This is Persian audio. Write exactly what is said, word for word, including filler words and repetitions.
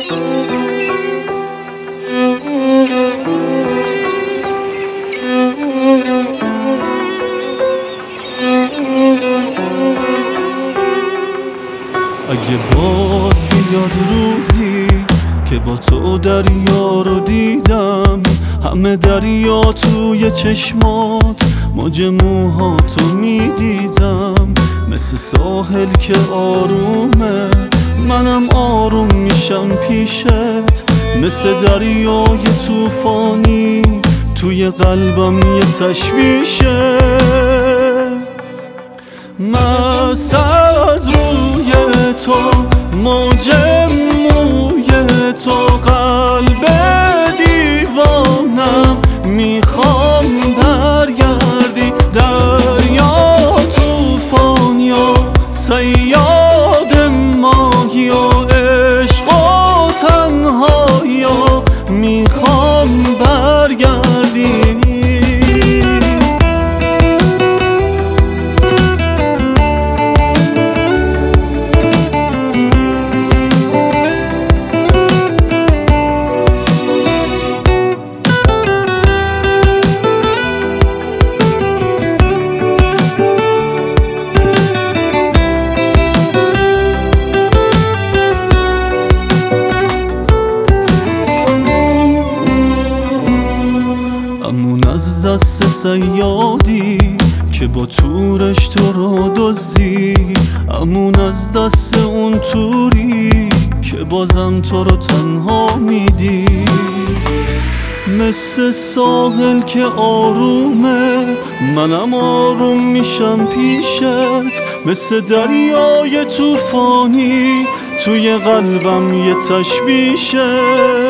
اگه باز بیاد روزی که با تو دریا رو دیدم، همه دریا توی چشمات، موج موهاتو میدیدم، مثل ساحل که آرومه منم آروم میشم پیشت، مثل دریای طوفانی توی قلبم یه تشویشه. مست از روی تو، موج موی تو، قلب دیوانم میخوام برگردی. دریا طوفان یا صیاد ماهی یا عشق و تنهایی یا میخوام برگردی. امون از دست صیادی که با تورش تو رو دزدی، امون از دست اون توری که بازم تو رو تنها میدی، مثل ساحل که آرومه منم آروم میشم پیشت، مثل دریای طوفانی توی قلبم یه تشویشه.